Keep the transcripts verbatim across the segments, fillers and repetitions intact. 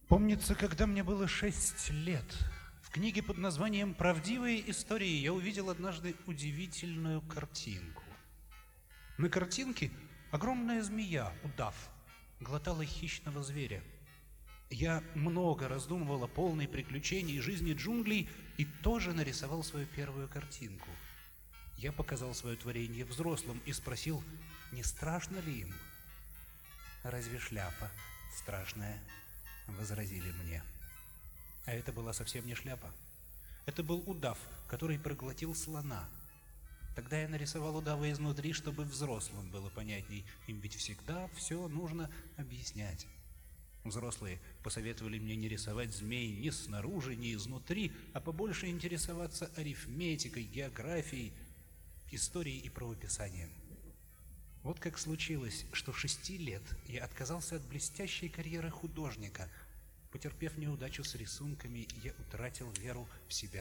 Помнится, когда мне было шесть лет, в книге под названием «Правдивые истории» я увидел однажды удивительную картинку. На картинке огромная змея, удав, глотала хищного зверя. Я много раздумывал о полной приключении жизни джунглей и тоже нарисовал свою первую картинку. Я показал свое творение взрослым и спросил, не страшно ли им? «Разве шляпа страшная?» — возразили мне. А это была совсем не шляпа. Это был удав, который проглотил слона. Тогда я нарисовал удава изнутри, чтобы взрослым было понятней. Им ведь всегда все нужно объяснять. Взрослые посоветовали мне не рисовать змей ни снаружи, ни изнутри, а побольше интересоваться арифметикой, географией, историей и правописанием. Вот как случилось, что шести лет я отказался от блестящей карьеры художника. Потерпев неудачу с рисунками, я утратил веру в себя.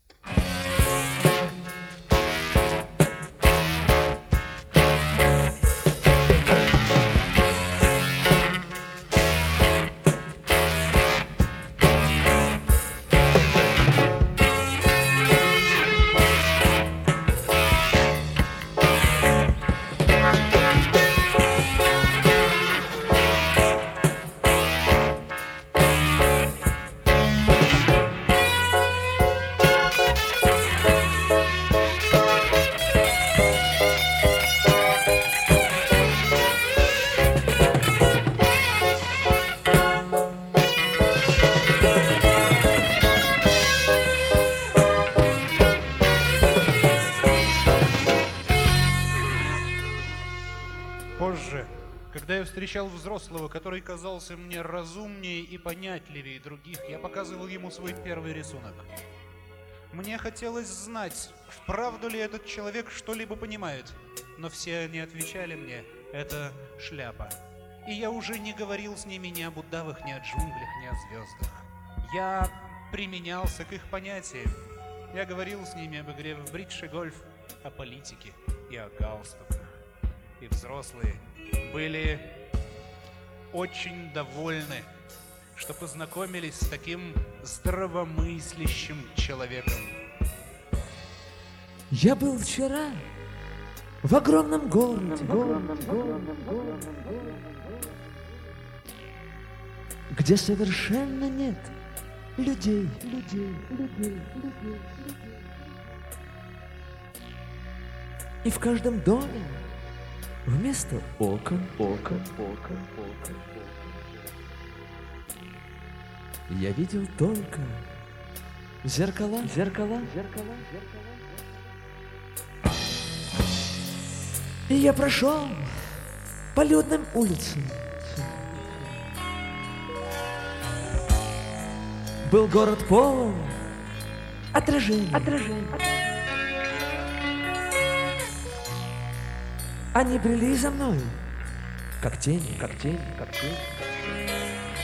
Позже, когда я встречал взрослого, который казался мне разумнее и понятливее других, я показывал ему свой первый рисунок. Мне хотелось знать, вправду ли этот человек что-либо понимает, но все они отвечали мне, это шляпа. И я уже не говорил с ними ни об удавах, ни о джунглях, ни о звездах. Я применялся к их понятиям. Я говорил с ними об игре в бридж и гольф, о политике и о галстуках. И взрослые были очень довольны, что познакомились с таким здравомыслящим человеком. Я был вчера в огромном городе, где совершенно нет людей, людей, людей, людей. И в каждом доме вместо окон, окон, окон, окон, я видел только зеркала, зеркала, зеркала, зеркала. И я прошел по людным улицам. Был город полон отражений, отражений. Они брели за мной, как тени, как тени, как тени, как тени.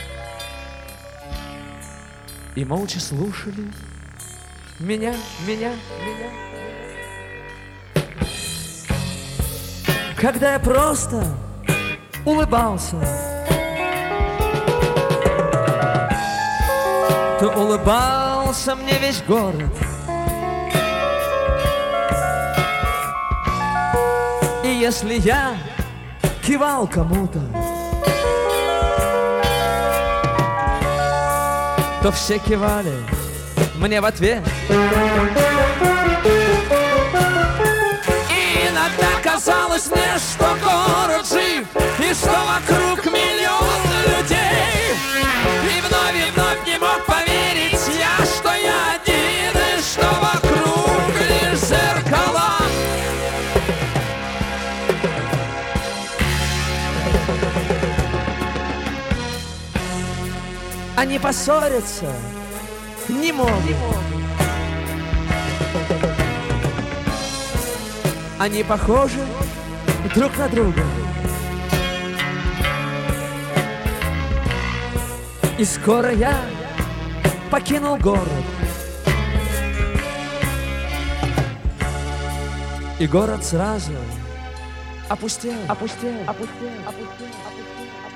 И молча слушали меня, меня, меня. Когда я просто улыбался, то улыбался мне весь город. И если я кивал кому-то, то все кивали мне в ответ. И иногда казалось мне, что город жив, и что вокруг миллион людей. И вновь и вновь не мог поверить я, что я один, и что вокруг лишь зеркала. Они поссорятся не могут. Они похожи друг на друга. И скоро я покинул город. И город сразу опустел, опустел, опустел, опустел, опустел.